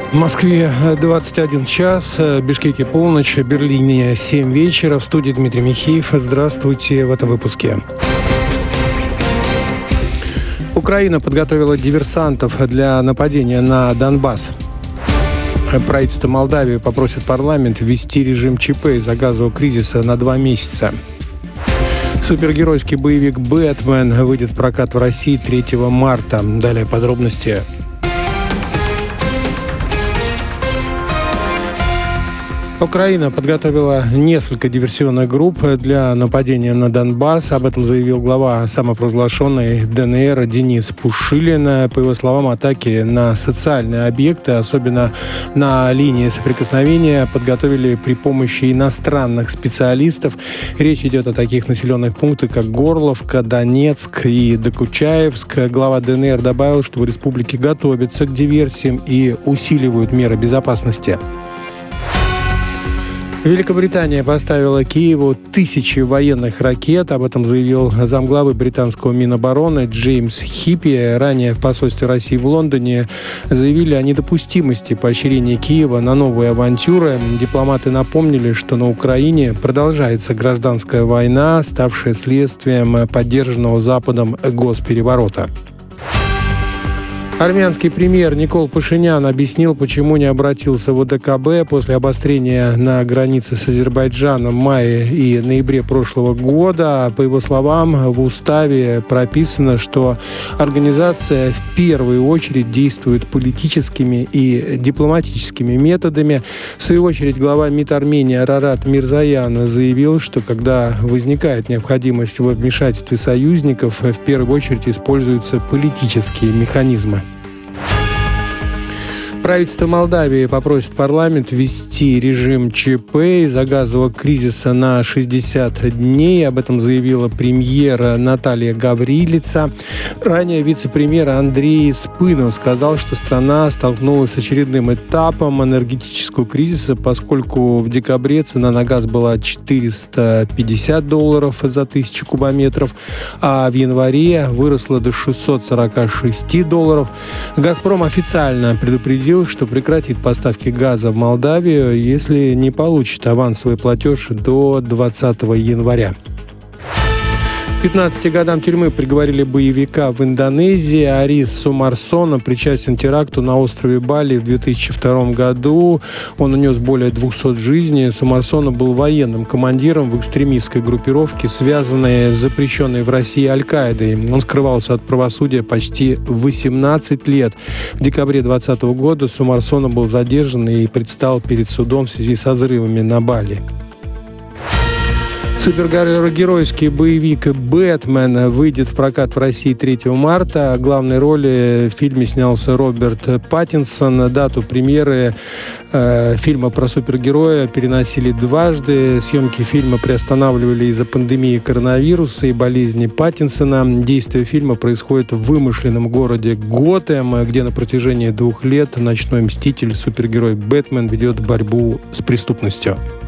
В Москве 21 час, в Бишкеке полночь, в Берлине 7 вечера. В студии Дмитрий Михеев. Здравствуйте в этом выпуске. Украина подготовила диверсантов для нападения на Донбасс. Правительство Молдавии попросит парламент ввести режим ЧП из-за газового кризиса на 2 месяца. Супергеройский боевик «Бэтмен» выйдет в прокат в России 3 марта. Далее подробности. Украина подготовила несколько диверсионных групп для нападения на Донбасс. Об этом заявил глава самопровозглашенной ДНР Денис Пушилин. По его словам, атаки на социальные объекты, особенно на линии соприкосновения, подготовили при помощи иностранных специалистов. Речь идет о таких населенных пунктах, как Горловка, Донецк и Докучаевск. Глава ДНР добавил, что в республике готовятся к диверсиям и усиливают меры безопасности. Великобритания поставила Киеву 1000 военных ракет. Об этом заявил замглавы британского Минобороны Джеймс Хиппи. Ранее в посольстве России в Лондоне заявили о недопустимости поощрения Киева на новые авантюры. Дипломаты напомнили, что на Украине продолжается гражданская война, ставшая следствием поддержанного Западом госпереворота. Армянский премьер Никол Пашинян объяснил, почему не обратился в ОДКБ после обострения на границе с Азербайджаном в мае и ноябре прошлого года. По его словам, в уставе прописано, что организация в первую очередь действует политическими и дипломатическими методами. В свою очередь, глава МИД Армении Арарат Мирзоян заявил, что когда возникает необходимость во вмешательстве союзников, в первую очередь используются политические механизмы. Правительство Молдавии попросит парламент ввести режим ЧП из-за газового кризиса на 60 дней. Об этом заявила премьер Наталья Гаврилица. Ранее вице-премьер Андрей Спынов сказал, что страна столкнулась с очередным этапом энергетического кризиса, поскольку в декабре цена на газ была $450 за 1000 кубометров, а в январе выросла до $646. «Газпром» официально предупредил, что прекратит поставки газа в Молдавию, если не получит авансовый платеж до 20 января. 15 годам тюрьмы приговорили боевика в Индонезии. Арис Сумарсона причастен к теракту на острове Бали в 2002 году. Он унес более 200 жизней. Сумарсона был военным командиром в экстремистской группировке, связанной с запрещенной в России Аль-Каидой. Он скрывался от правосудия почти 18 лет. В декабре 2020 года Сумарсона был задержан и предстал перед судом в связи со взрывами на Бали. Супергеройский боевик «Бэтмен» выйдет в прокат в России 3 марта. В главной роли в фильме снялся Роберт Паттинсон. Дату премьеры фильма про супергероя переносили дважды. Съемки фильма приостанавливали из-за пандемии коронавируса и болезни Паттинсона. Действие фильма происходит в вымышленном городе Готэм, где на протяжении 2 лет ночной мститель, супергерой Бэтмен ведет борьбу с преступностью.